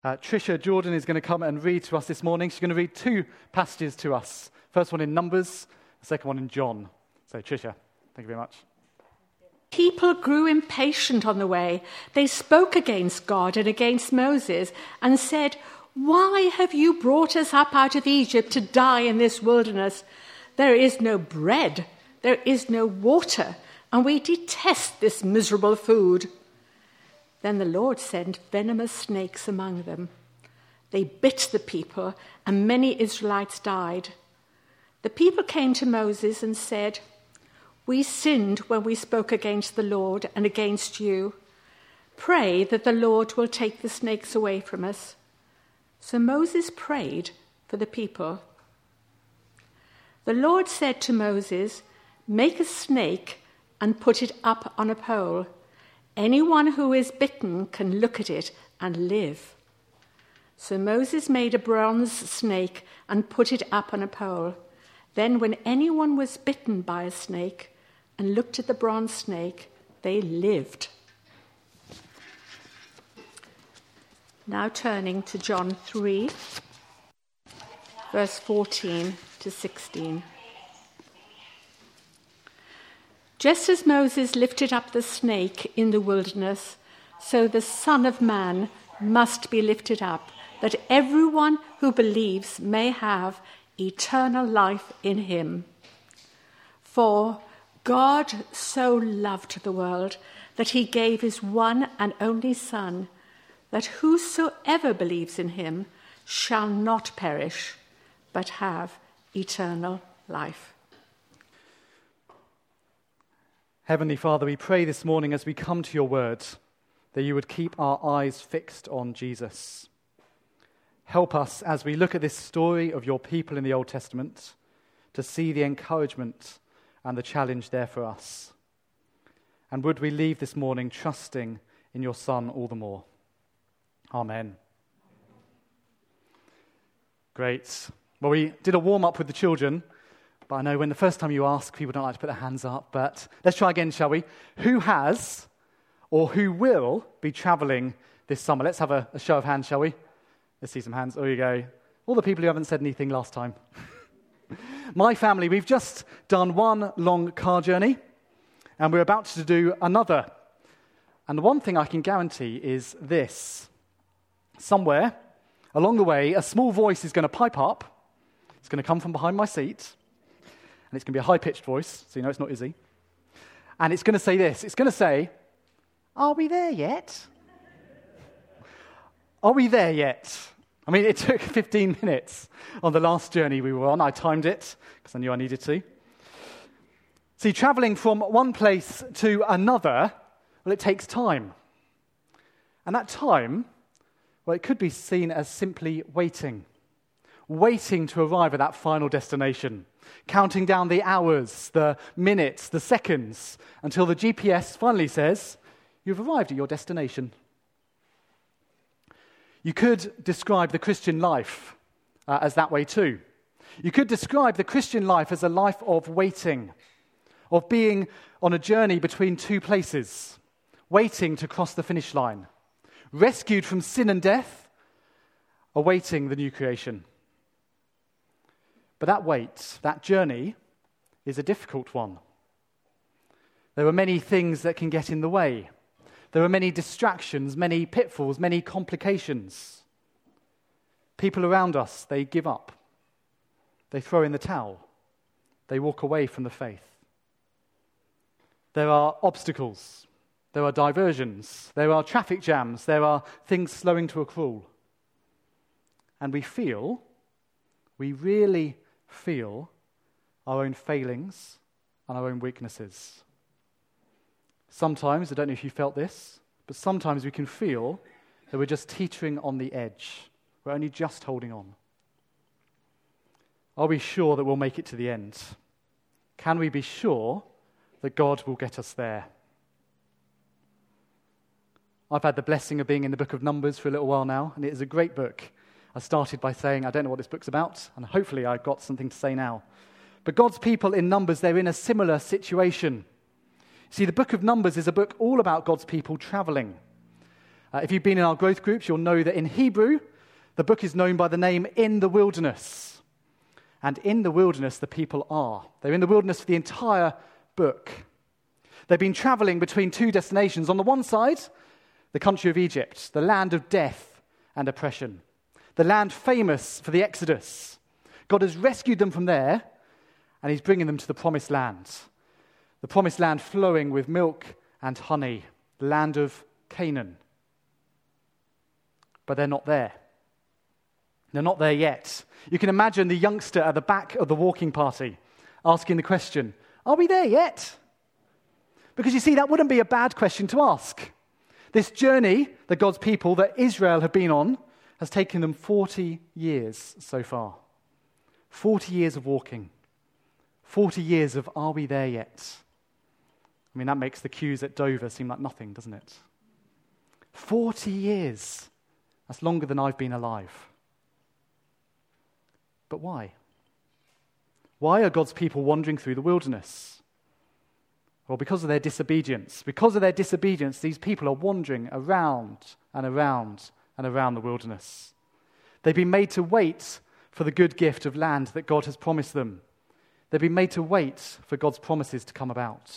Tricia Jordan is going to come and read to us this morning. She's going to read two passages to us. First one in Numbers, the second one in John. So, Tricia, thank you very much. People grew impatient on the way. They spoke against God and against Moses and said, "Why have you brought us up out of Egypt to die in this wilderness? There is no bread, there is no water, and we detest this miserable food." Then the Lord sent venomous snakes among them. They bit the people, and many Israelites died. The people came to Moses and said, "We sinned when we spoke against the Lord and against you. Pray that the Lord will take the snakes away from us." So Moses prayed for the people. The Lord said to Moses, "Make a snake and put it up on a pole. Anyone who is bitten can look at it and live." So Moses made a bronze snake and put it up on a pole. Then when anyone was bitten by a snake and looked at the bronze snake, they lived. Now turning to John 3, verse 14 to 16. Just as Moses lifted up the snake in the wilderness, so the Son of Man must be lifted up, that everyone who believes may have eternal life in him. For God so loved the world that he gave his one and only Son, that whosoever believes in him shall not perish, but have eternal life. Heavenly Father, we pray this morning as we come to your word that you would keep our eyes fixed on Jesus. Help us as we look at this story of your people in the Old Testament to see the encouragement and the challenge there for us. And would we leave this morning trusting in your Son all the more? Amen. Great. Well, we did a warm-up with the children, but I know when the first time you ask, people don't like to put their hands up, but let's try again, shall we? Who has or who will be travelling this summer? Let's have a show of hands, shall we? Let's see some hands. There you go. All the people who haven't said anything last time. My family, we've just done one long car journey, and we're about to do another. And the one thing I can guarantee is this. Somewhere along the way, a small voice is going to pipe up. It's going to come from behind my seat. And it's going to be a high-pitched voice, so you know it's not Izzy. And it's going to say this. It's going to say, "Are we there yet? Are we there yet?" I mean, it took 15 minutes on the last journey we were on. I timed it because I knew I needed to. See, travelling from one place to another, well, it takes time. And that time, well, it could be seen as simply waiting to arrive at that final destination, counting down the hours, the minutes, the seconds, until the GPS finally says, "You've arrived at your destination." You could describe the Christian life as that way too. You could describe the Christian life as a life of waiting, of being on a journey between two places, waiting to cross the finish line, rescued from sin and death, awaiting the new creation. But that wait, that journey, is a difficult one. There are many things that can get in the way. There are many distractions, many pitfalls, many complications. People around us, they give up. They throw in the towel. They walk away from the faith. There are obstacles. There are diversions. There are traffic jams. There are things slowing to a crawl. And we really feel our own failings and our own weaknesses. Sometimes, I don't know if you felt this, but sometimes we can feel that we're just teetering on the edge. We're only just holding on. Are we sure that we'll make it to the end? Can we be sure that God will get us there? I've had the blessing of being in the book of Numbers for a little while now, and it is a great book. I started by saying, I don't know what this book's about, and hopefully I've got something to say now. But God's people in Numbers, they're in a similar situation. See, the book of Numbers is a book all about God's people traveling. If you've been in our growth groups, you'll know that in Hebrew, the book is known by the name In the Wilderness. And in the wilderness, the people are. They're in the wilderness for the entire book. They've been traveling between two destinations. On the one side, the country of Egypt, the land of death and oppression, the land famous for the Exodus. God has rescued them from there, and he's bringing them to the promised land. The promised land flowing with milk and honey, the land of Canaan. But they're not there. They're not there yet. You can imagine the youngster at the back of the walking party asking the question, are we there yet? Because you see, that wouldn't be a bad question to ask. This journey that God's people, that Israel have been on, has taken them 40 years so far. 40 years of walking. 40 years of are we there yet? I mean, that makes the queues at Dover seem like nothing, doesn't it? 40 years. That's longer than I've been alive. But why? Why are God's people wandering through the wilderness? Well, because of their disobedience. Because of their disobedience, these people are wandering around and around and around the wilderness. They've been made to wait for the good gift of land that God has promised them. They've been made to wait for God's promises to come about.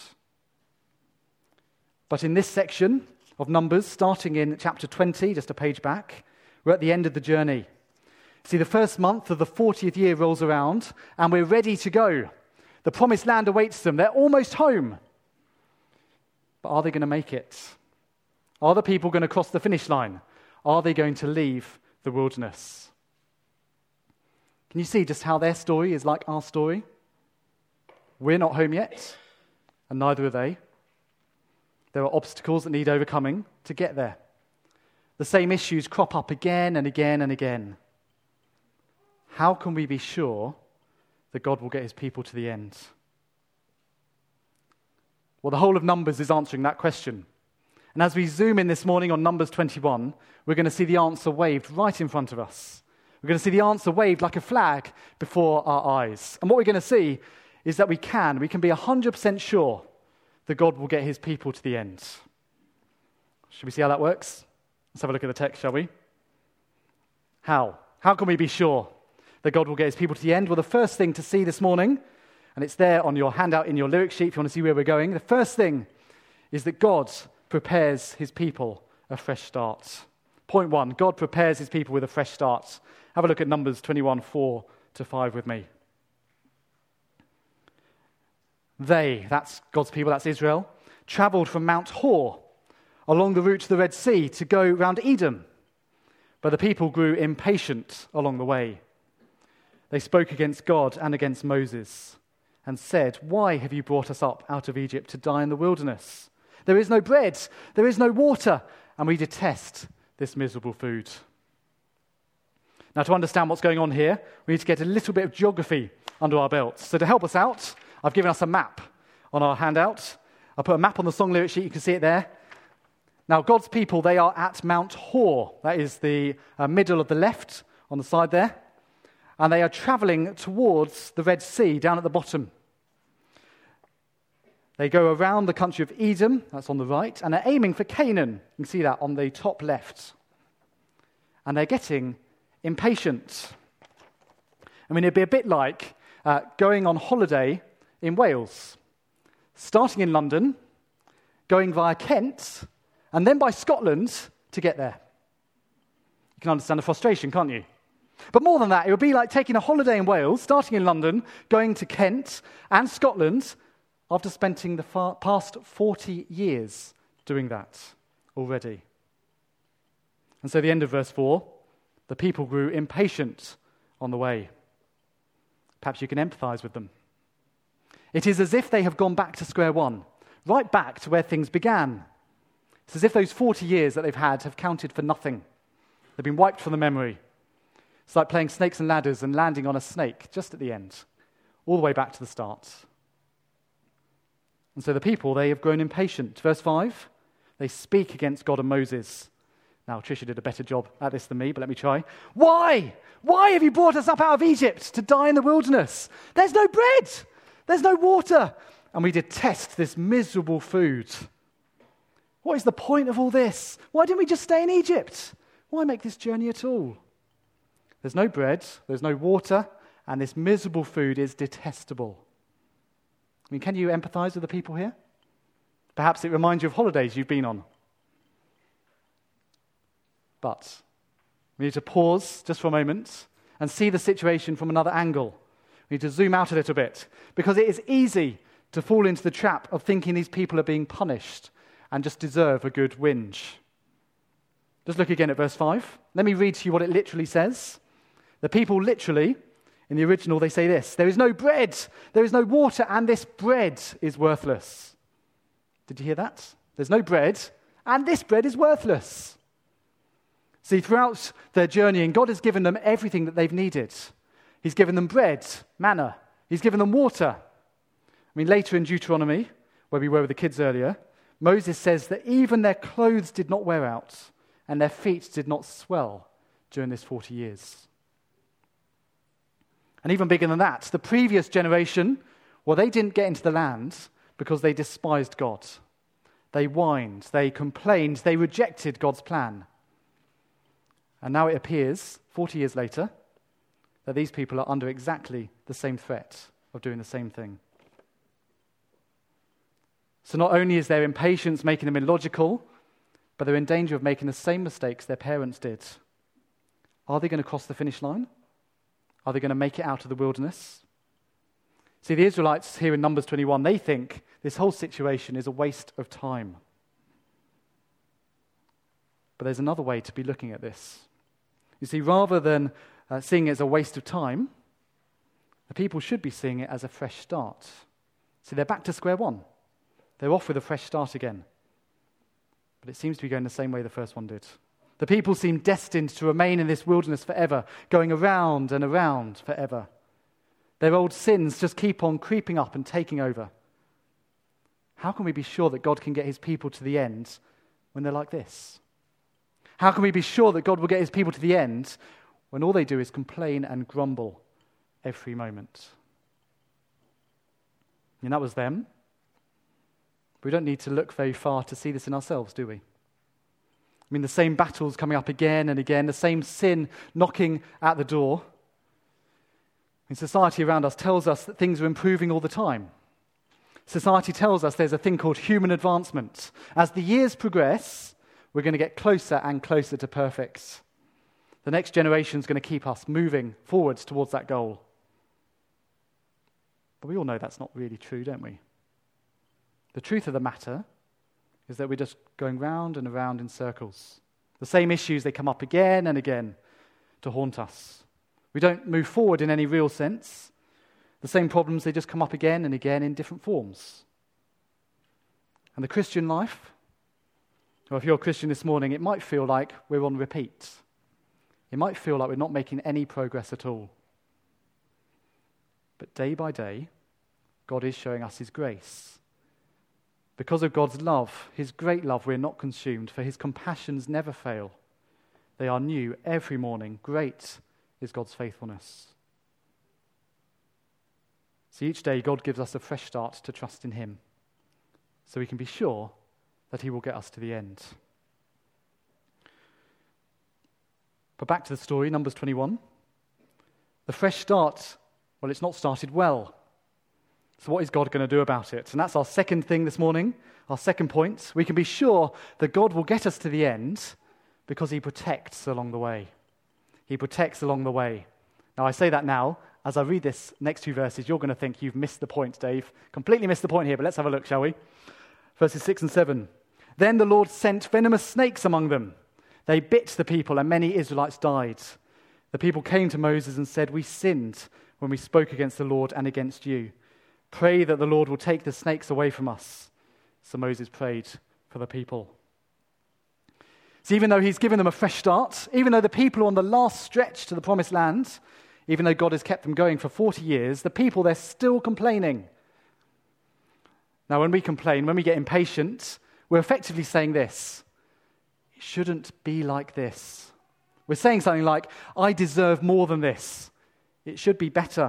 But in this section of Numbers, starting in chapter 20, just a page back, we're at the end of the journey. See, the first month of the 40th year rolls around, and we're ready to go. The promised land awaits them. They're almost home. But are they going to make it? Are the people going to cross the finish line? Are they going to leave the wilderness? Can you see just how their story is like our story? We're not home yet, and neither are they. There are obstacles that need overcoming to get there. The same issues crop up again and again and again. How can we be sure that God will get his people to the end? Well, the whole of Numbers is answering that question. And as we zoom in this morning on Numbers 21, we're going to see the answer waved right in front of us. We're going to see the answer waved like a flag before our eyes. And what we're going to see is that we can be 100% sure that God will get his people to the end. Should we see how that works? Let's have a look at the text, shall we? How? How can we be sure that God will get his people to the end? Well, the first thing to see this morning, and it's there on your handout in your lyric sheet if you want to see where we're going, the first thing is that God prepares his people a fresh start. Point 1, God prepares his people with a fresh start. Have a look at Numbers 21, 4-5 with me. They, that's God's people, that's Israel, traveled from Mount Hor along the route to the Red Sea to go round Edom. But the people grew impatient along the way. They spoke against God and against Moses and said, "Why have you brought us up out of Egypt to die in the wilderness? There is no bread, there is no water, and we detest this miserable food." Now, to understand what's going on here, we need to get a little bit of geography under our belts. So to help us out, I've given us a map on our handout. I'll put a map on the song lyric sheet, you can see it there. Now, God's people, they are at Mount Hor. That is the middle of the left on the side there. And they are traveling towards the Red Sea down at the bottom. They go around the country of Edom, that's on the right, and they're aiming for Canaan. You can see that on the top left. And they're getting impatient. I mean, it'd be a bit like going on holiday in Wales, starting in London, going via Kent, and then by Scotland to get there. You can understand the frustration, can't you? But more than that, it would be like taking a holiday in Wales, starting in London, going to Kent and Scotland, after spending the past 40 years doing that already. And so the end of verse 4, the people grew impatient on the way. Perhaps you can empathize with them. It is as if they have gone back to square one, right back to where things began. It's as if those 40 years that they've had have counted for nothing. They've been wiped from the memory. It's like playing snakes and ladders and landing on a snake just at the end, all the way back to the start. And so the people, they have grown impatient. Verse 5, they speak against God and Moses. Now, Tricia did a better job at this than me, but let me try. Why? Why have you brought us up out of Egypt to die in the wilderness? There's no bread. There's no water. And we detest this miserable food. What is the point of all this? Why didn't we just stay in Egypt? Why make this journey at all? There's no bread, there's no water, and this miserable food is detestable. I mean, can you empathize with the people here? Perhaps it reminds you of holidays you've been on. But we need to pause just for a moment and see the situation from another angle. We need to zoom out a little bit, because it is easy to fall into the trap of thinking these people are being punished and just deserve a good whinge. Just look again at verse 5. Let me read to you what it literally says. The people literally, in the original, they say this: there is no bread, there is no water, and this bread is worthless. Did you hear that? There's no bread, and this bread is worthless. See, throughout their journeying, God has given them everything that they've needed. He's given them bread, manna. He's given them water. I mean, later in Deuteronomy, where we were with the kids earlier, Moses says that even their clothes did not wear out and their feet did not swell during this 40 years. And even bigger than that, the previous generation, well, they didn't get into the land because they despised God. They whined, they complained, they rejected God's plan. And now it appears, 40 years later, that these people are under exactly the same threat of doing the same thing. So not only is their impatience making them illogical, but they're in danger of making the same mistakes their parents did. Are they going to cross the finish line? Are they going to make it out of the wilderness? See, the Israelites here in Numbers 21, they think this whole situation is a waste of time. But there's another way to be looking at this. You see, rather than seeing it as a waste of time, the people should be seeing it as a fresh start. See, they're back to square one. They're off with a fresh start again. But it seems to be going the same way the first one did. The people seem destined to remain in this wilderness forever, going around and around forever. Their old sins just keep on creeping up and taking over. How can we be sure that God can get his people to the end when they're like this? How can we be sure that God will get his people to the end when all they do is complain and grumble every moment? And that was them. We don't need to look very far to see this in ourselves, do we? I mean, the same battles coming up again and again, the same sin knocking at the door. And society around us tells us that things are improving all the time. Society tells us there's a thing called human advancement. As the years progress, we're going to get closer and closer to perfect. The next generation is going to keep us moving forwards towards that goal. But we all know that's not really true, don't we? The truth of the matter is that we're just going round and around in circles. The same issues, they come up again and again to haunt us. We don't move forward in any real sense. The same problems, they just come up again and again in different forms. And the Christian life, or if you're a Christian this morning, it might feel like we're on repeat. It might feel like we're not making any progress at all. But day by day, God is showing us his grace. Because of God's love, his great love, we're not consumed, for his compassions never fail. They are new every morning. Great is God's faithfulness. So each day, God gives us a fresh start to trust in him, so we can be sure that he will get us to the end. But back to the story, Numbers 21. The fresh start, well, it's not started well. So what is God going to do about it? And that's our second thing this morning, our second point. We can be sure that God will get us to the end because he protects along the way. He protects along the way. Now, I say that now. As I read this next two verses, you're going to think you've missed the point, Dave. Completely missed the point here, but let's have a look, shall we? Verses 6 and 7. Then the Lord sent venomous snakes among them. They bit the people, and many Israelites died. The people came to Moses and said, "We sinned when we spoke against the Lord and against you. Pray that the Lord will take the snakes away from us." So Moses prayed for the people. So even though he's given them a fresh start, even though the people are on the last stretch to the promised land, even though God has kept them going for 40 years, the people, they're still complaining. Now, when we complain, when we get impatient, we're effectively saying this: it shouldn't be like this. We're saying something like, I deserve more than this. It should be better.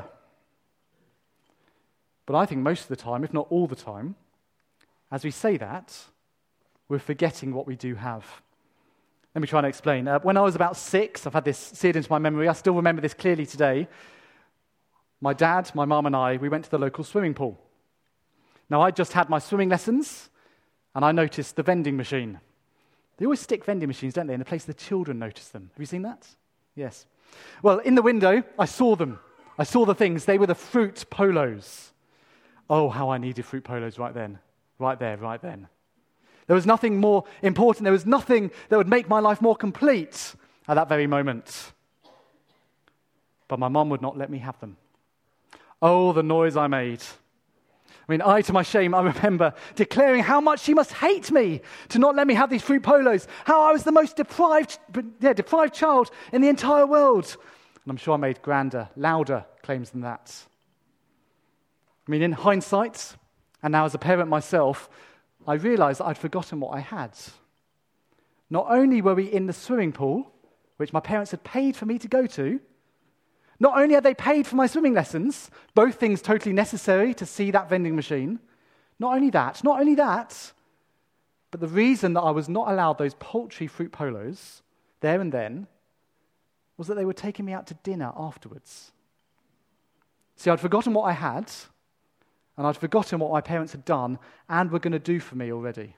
But I think most of the time, if not all the time, as we say that, we're forgetting what we do have. Let me try and explain. When I was about 6, I've had this seared into my memory. I still remember this clearly today. My dad, my mum and I, we went to the local swimming pool. Now, I just had my swimming lessons, and I noticed the vending machine. They always stick vending machines, don't they, in the place the children notice them. Have you seen that? Yes. Well, in the window, I saw them. I saw the things. They were the fruit polos. Oh, how I needed fruit polos right then. Right there, right then. There was nothing more important. There was nothing that would make my life more complete at that very moment. But my mum would not let me have them. Oh, the noise I made. I mean, to my shame, I remember declaring how much she must hate me to not let me have these fruit polos, how I was the most deprived child in the entire world. And I'm sure I made grander, louder claims than that. I mean, in hindsight, and now as a parent myself, I realized that I'd forgotten what I had. Not only were we in the swimming pool, which my parents had paid for me to go to, not only had they paid for my swimming lessons, both things totally necessary to see that vending machine, not only that, but the reason that I was not allowed those paltry fruit polos there and then was that they were taking me out to dinner afterwards. See, I'd forgotten what I had, and I'd forgotten what my parents had done and were going to do for me already.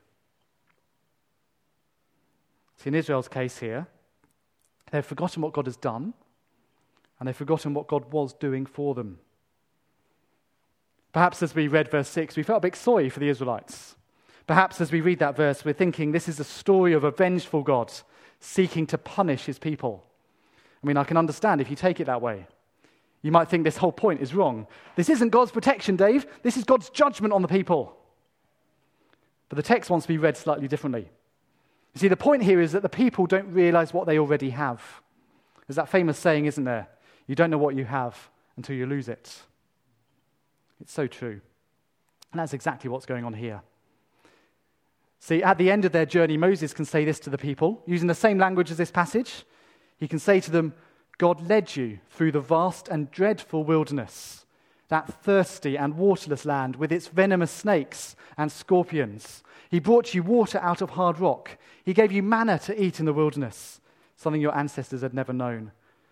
See, in Israel's case here, they've forgotten what God has done, and they've forgotten what God was doing for them. Perhaps as we read verse 6, we felt a bit sorry for the Israelites. Perhaps as we read that verse, we're thinking this is a story of a vengeful God seeking to punish his people. I mean, I can understand if you take it that way. You might think this whole point is wrong. This isn't God's protection, Dave. This is God's judgment on the people. But the text wants to be read slightly differently. You see, the point here is that the people don't realize what they already have. There's that famous saying, isn't there? You don't know what you have until you lose it. It's so true. And that's exactly what's going on here. See, at the end of their journey, Moses can say this to the people, using the same language as this passage. He can say to them, God led you through the vast and dreadful wilderness, that thirsty and waterless land with its venomous snakes and scorpions. He brought you water out of hard rock. He gave you manna to eat in the wilderness, something your ancestors had never known.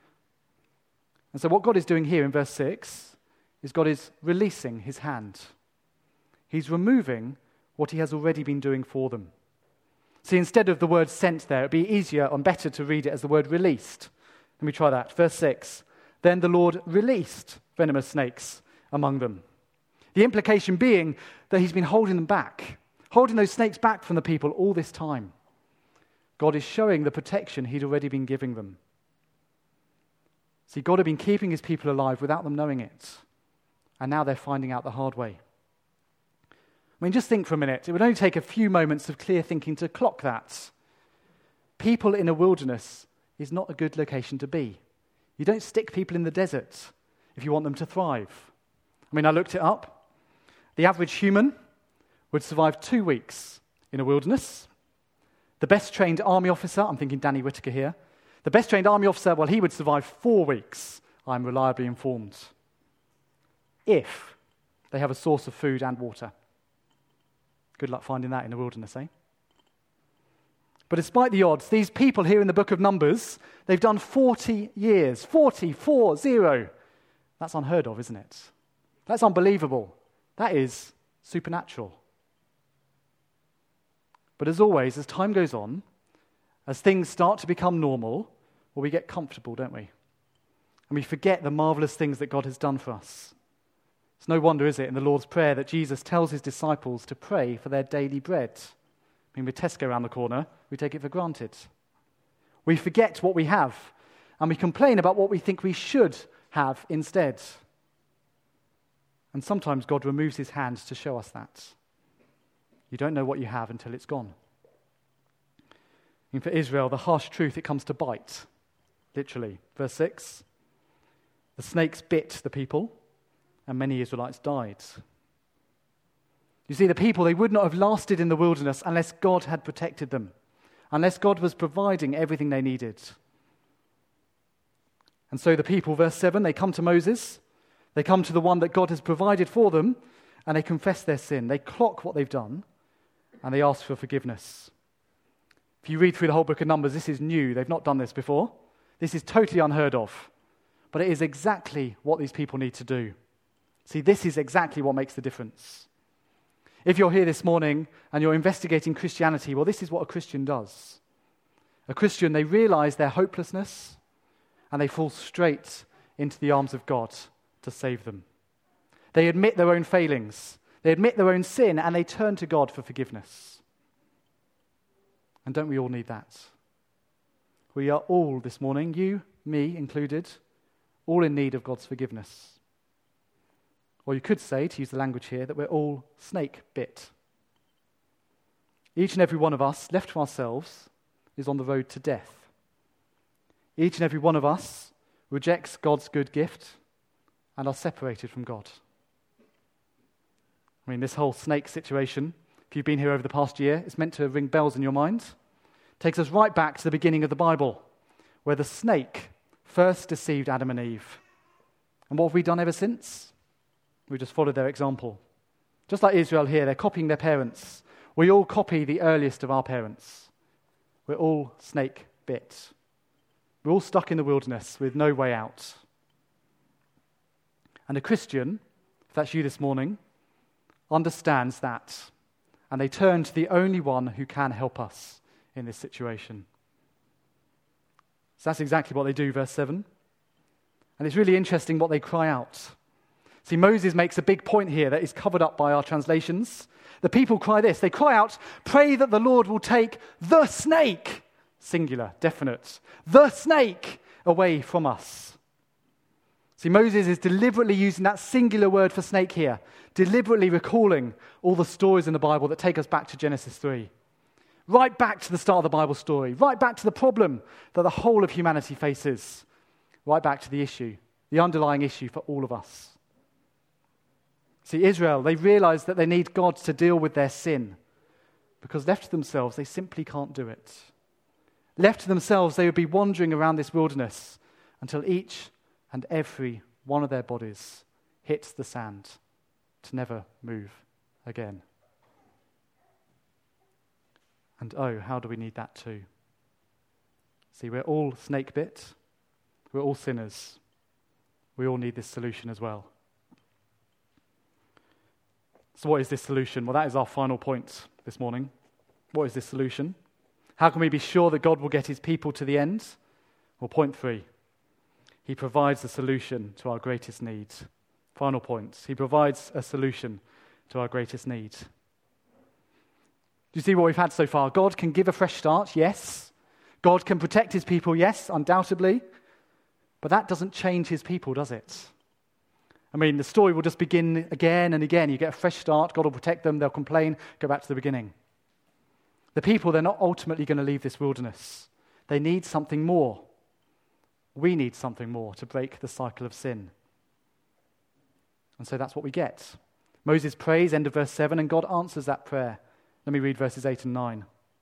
And so what God is doing here in verse 6 is God is releasing his hand. He's removing what he has already been doing for them. See, instead of the word sent there, it would be easier and better to read it as the word released. Let me try that. Verse 6, then the Lord released venomous snakes among them. The implication being that he's been holding them back, holding those snakes back from the people all this time. God is showing the protection he'd already been giving them. See, God had been keeping his people alive without them knowing it. And now they're finding out the hard way. I mean, just think for a minute. It would only take a few moments of clear thinking to clock that. People in a wilderness is not a good location to be. You don't stick people in the desert if you want them to thrive. I mean, I looked it up. The average human would survive 2 weeks in a wilderness. The best trained army officer, I'm thinking Danny Whitaker here, the best trained army officer, well, he would survive 4 weeks, I'm reliably informed, if they have a source of food and water. Good luck finding that in the wilderness, eh? But despite the odds, these people here in the book of Numbers, they've done 40 years. 40. That's unheard of, isn't it? That's unbelievable. That is supernatural. But as always, as time goes on, as things start to become normal, well, we get comfortable, don't we? And we forget the marvelous things that God has done for us. It's no wonder, is it, in the Lord's Prayer that Jesus tells his disciples to pray for their daily bread. I mean, with Tesco around the corner, we take it for granted. We forget what we have, and we complain about what we think we should have instead. And sometimes God removes his hand to show us that. You don't know what you have until it's gone. And for Israel, the harsh truth, it comes to bite, literally. Verse 6, the snakes bit the people, and many Israelites died. You see, the people, they would not have lasted in the wilderness unless God had protected them, unless God was providing everything they needed. And so the people, verse 7, they come to Moses, they come to the one that God has provided for them, and they confess their sin. They clock what they've done, and they ask for forgiveness. If you read through the whole book of Numbers, this is new. They've not done this before. This is totally unheard of. But it is exactly what these people need to do. See, this is exactly what makes the difference. If you're here this morning and you're investigating Christianity, well, this is what a Christian does. A Christian, they realize their hopelessness and they fall straight into the arms of God to save them. They admit their own failings. They admit their own sin and they turn to God for forgiveness. And don't we all need that? We are all this morning, you, me included, all in need of God's forgiveness. Or you could say, to use the language here, that we're all snake bit. Each and every one of us, left to ourselves, is on the road to death. Each and every one of us rejects God's good gift and are separated from God. I mean, this whole snake situation, if you've been here over the past year, it's meant to ring bells in your mind. It takes us right back to the beginning of the Bible, where the snake first deceived Adam and Eve. And what have we done ever since? We just followed their example. Just like Israel here, they're copying their parents. We all copy the earliest of our parents. We're all snake bit. We're all stuck in the wilderness with no way out. And a Christian, if that's you this morning, understands that. And they turn to the only one who can help us in this situation. So that's exactly what they do, verse 7. And it's really interesting what they cry out. See, Moses makes a big point here that is covered up by our translations. The people cry this. They cry out, pray that the Lord will take the snake, singular, definite, the snake away from us. See, Moses is deliberately using that singular word for snake here, deliberately recalling all the stories in the Bible that take us back to Genesis 3. Right back to the start of the Bible story, right back to the problem that the whole of humanity faces, right back to the issue, the underlying issue for all of us. See, Israel, they realize that they need God to deal with their sin because left to themselves, they simply can't do it. Left to themselves, they would be wandering around this wilderness until each and every one of their bodies hits the sand to never move again. And oh, how do we need that too? See, we're all snake bit. We're all sinners. We all need this solution as well. So what is this solution? Well, that is our final point this morning. What is this solution? How can we be sure that God will get his people to the end? Well, point 3. He provides a solution to our greatest need. Final point. He provides a solution to our greatest need. Do you see what we've had so far? God can give a fresh start, yes. God can protect his people, yes, undoubtedly. But that doesn't change his people, does it? I mean, the story will just begin again and again. You get a fresh start, God will protect them, they'll complain, go back to the beginning. The people, they're not ultimately going to leave this wilderness. They need something more. We need something more to break the cycle of sin. And so that's what we get. Moses prays, end of verse 7, and God answers that prayer. Let me read verses 8 and 9.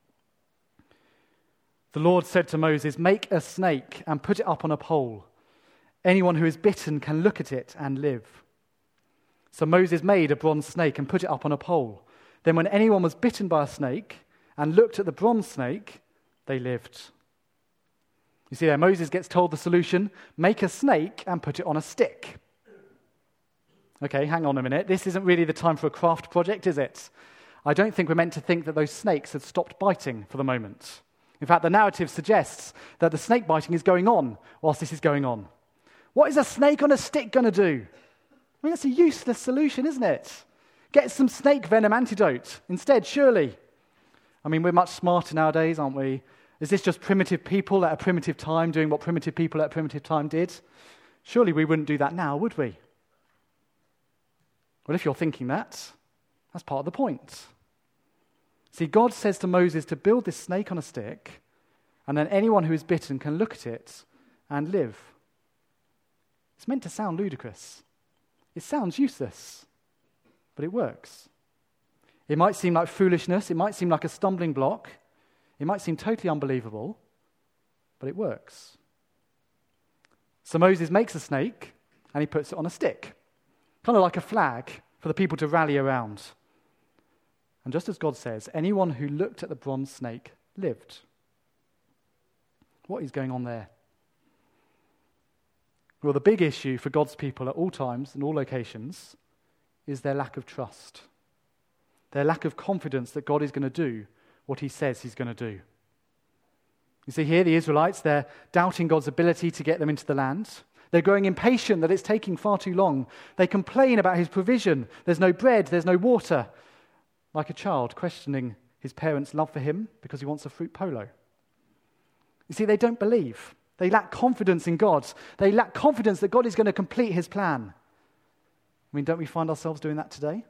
The Lord said to Moses, make a snake and put it up on a pole. Anyone who is bitten can look at it and live. So Moses made a bronze snake and put it up on a pole. Then when anyone was bitten by a snake and looked at the bronze snake, they lived. You see there, Moses gets told the solution, make a snake and put it on a stick. Okay, hang on a minute. This isn't really the time for a craft project, is it? I don't think we're meant to think that those snakes had stopped biting for the moment. In fact, the narrative suggests that the snake biting is going on whilst this is going on. What is a snake on a stick going to do? I mean, that's a useless solution, isn't it? Get some snake venom antidote instead, surely. I mean, we're much smarter nowadays, aren't we? Is this just primitive people at a primitive time doing what primitive people at a primitive time did? Surely we wouldn't do that now, would we? Well, if you're thinking that, that's part of the point. See, God says to Moses to build this snake on a stick, and then anyone who is bitten can look at it and live. It's meant to sound ludicrous. It sounds useless, but it works. It might seem like foolishness. It might seem like a stumbling block. It might seem totally unbelievable, but it works. So Moses makes a snake, and he puts it on a stick, kind of like a flag for the people to rally around. And just as God says, anyone who looked at the bronze snake lived. What is going on there? Well, the big issue for God's people at all times and all locations is their lack of trust. Their lack of confidence that God is going to do what he says he's going to do. You see here, the Israelites, they're doubting God's ability to get them into the land. They're growing impatient that it's taking far too long. They complain about his provision. There's no bread, there's no water. Like a child questioning his parents' love for him because he wants a fruit polo. You see, they don't believe. They lack confidence in God. They lack confidence that God is going to complete his plan. I mean, don't we find ourselves doing that today?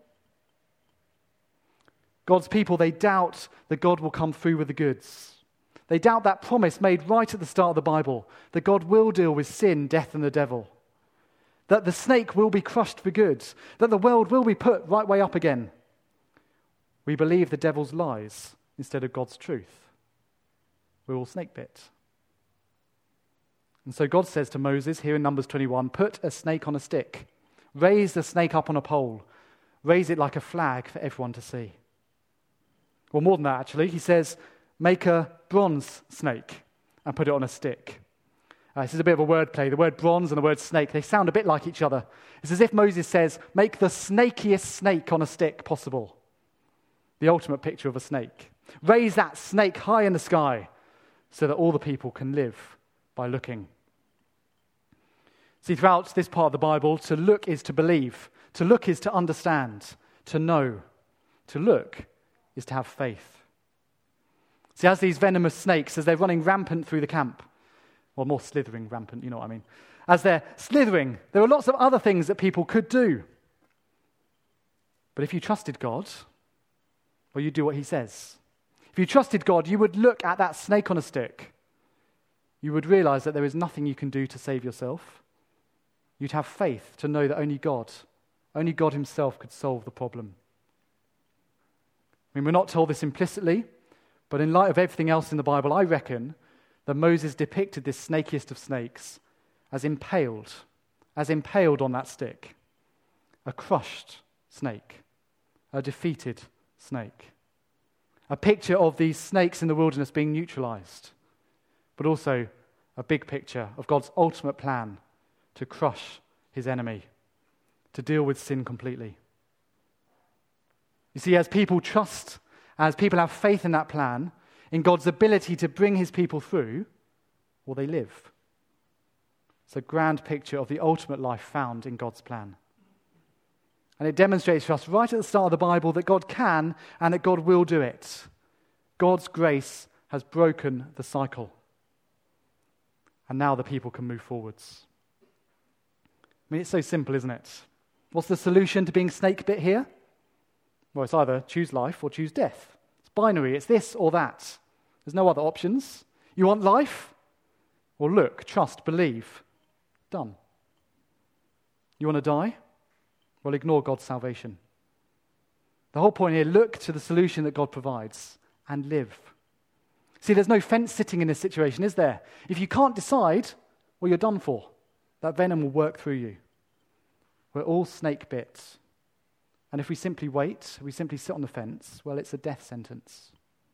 God's people, they doubt that God will come through with the goods. They doubt that promise made right at the start of the Bible, that God will deal with sin, death, and the devil. That the snake will be crushed for good. That the world will be put right way up again. We believe the devil's lies instead of God's truth. We're all snake bit. And so God says to Moses here in Numbers 21, put a snake on a stick. Raise the snake up on a pole. Raise it like a flag for everyone to see. Well, more than that, actually. He says, make a bronze snake and put it on a stick. This is a bit of a word play. The word bronze and the word snake, they sound a bit like each other. It's as if Moses says, make the snakiest snake on a stick possible. The ultimate picture of a snake. Raise that snake high in the sky so that all the people can live by looking. See, throughout this part of the Bible, to look is to believe. To look is to understand, to know. To look is to have faith. See, as these venomous snakes, as they're running rampant through the camp, or more slithering rampant, you know what I mean. As they're slithering, there are lots of other things that people could do. But if you trusted God, well, you'd do what he says. If you trusted God, you would look at that snake on a stick. You would realize that there is nothing you can do to save yourself. You'd have faith to know that only God himself could solve the problem. I mean, we're not told this implicitly, but in light of everything else in the Bible, I reckon that Moses depicted this snakiest of snakes as impaled on that stick. A crushed snake, a defeated snake. A picture of these snakes in the wilderness being neutralized, but also a big picture of God's ultimate plan to crush his enemy, to deal with sin completely. You see, as people trust, as people have faith in that plan, in God's ability to bring his people through, well, they live. It's a grand picture of the ultimate life found in God's plan. And it demonstrates for us right at the start of the Bible that God can and that God will do it. God's grace has broken the cycle. And now the people can move forwards. I mean, it's so simple, isn't it? What's the solution to being snake bit here? Well, it's either choose life or choose death. It's binary. It's this or that. There's no other options. You want life? Well, look, trust, believe. Done. You want to die? Well, ignore God's salvation. The whole point here, look to the solution that God provides and live. See, there's no fence sitting in this situation, is there? If you can't decide, well, you're done for. That venom will work through you. We're all snake bit. And if we simply wait, we simply sit on the fence, well, it's a death sentence.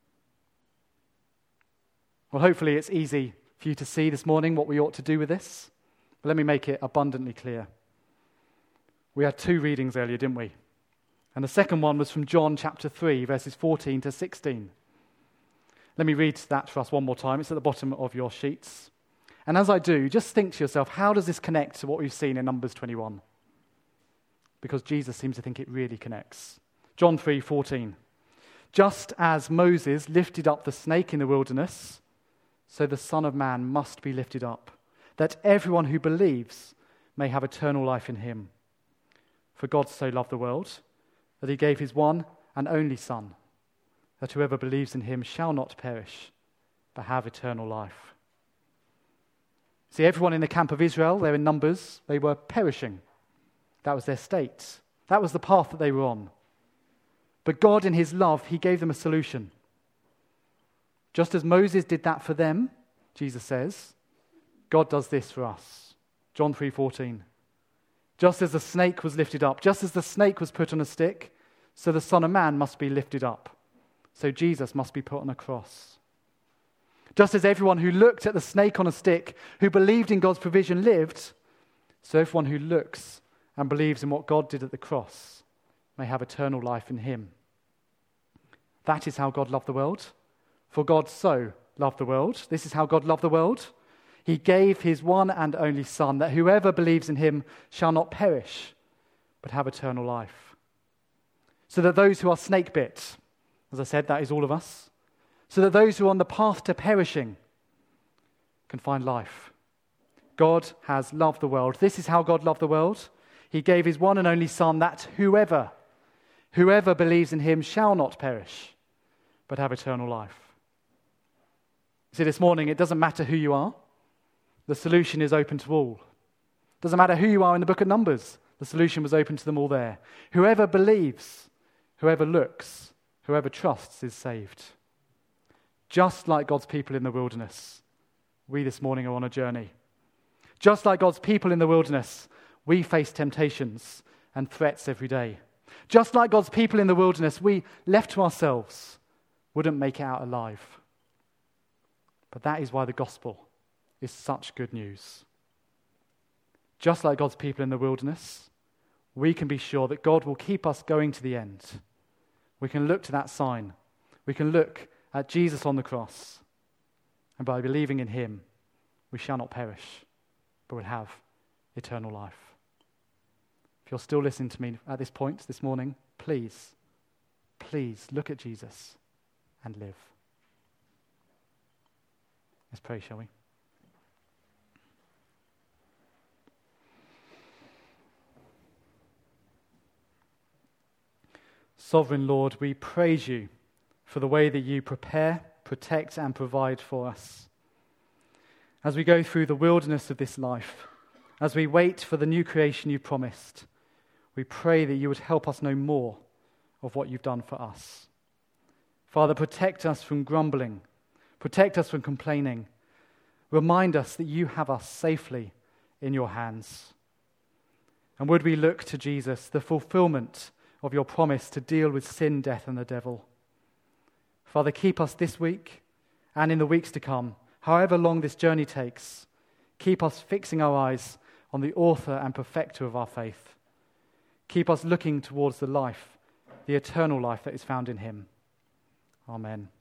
Well, hopefully it's easy for you to see this morning what we ought to do with this. But let me make it abundantly clear. We had 2 readings earlier, didn't we? And the second one was from John chapter 3, verses 14 to 16. Let me read that for us one more time. It's at the bottom of your sheets. And as I do, just think to yourself, how does this connect to what we've seen in Numbers 21? Because Jesus seems to think it really connects. John 3:14. Just as Moses lifted up the snake in the wilderness, so the Son of Man must be lifted up, that everyone who believes may have eternal life in him. For God so loved the world, that he gave his one and only Son, that whoever believes in him shall not perish, but have eternal life. See, everyone in the camp of Israel, they're in Numbers, they were perishing. That was their state. That was the path that they were on. But God, in his love, he gave them a solution. Just as Moses did that for them, Jesus says, God does this for us. John 3:14. Just as the snake was lifted up, just as the snake was put on a stick, So the Son of Man must be lifted up. So Jesus must be put on a cross. Just as everyone who looked at the snake on a stick, who believed in God's provision, lived, so everyone who looks and believes in what God did at the cross may have eternal life in him. That is how God loved the world. For God so loved the world. This is how God loved the world. He gave his one and only Son, that whoever believes in him shall not perish, but have eternal life. So that those who are snake-bit, as I said, that is all of us, so that those who are on the path to perishing can find life. God has loved the world. This is how God loved the world. He gave his one and only Son, that whoever believes in him shall not perish, but have eternal life. See, this morning, it doesn't matter who you are. The solution is open to all. It doesn't matter who you are in the book of Numbers. The solution was open to them all there. Whoever believes, whoever looks, whoever trusts is saved. Just like God's people in the wilderness, we this morning are on a journey. Just like God's people in the wilderness, we face temptations and threats every day. Just like God's people in the wilderness, we, left to ourselves, wouldn't make it out alive. But that is why the gospel is such good news. Just like God's people in the wilderness, we can be sure that God will keep us going to the end. We can look to that sign. We can look at Jesus on the cross. And by believing in him, we shall not perish, but will have eternal life. If you're still listening to me at this point this morning, please look at Jesus and live. Let's pray, shall we? Sovereign Lord, we praise you for the way that you prepare, protect, and provide for us. As we go through the wilderness of this life, as we wait for the new creation you promised, we pray that you would help us know more of what you've done for us. Father, protect us from grumbling, protect us from complaining. Remind us that you have us safely in your hands. And would we look to Jesus, the fulfillment of your promise to deal with sin, death, and the devil. Father, keep us this week and in the weeks to come, however long this journey takes. Keep us fixing our eyes on the author and perfecter of our faith. Keep us looking towards the life, the eternal life that is found in him. Amen.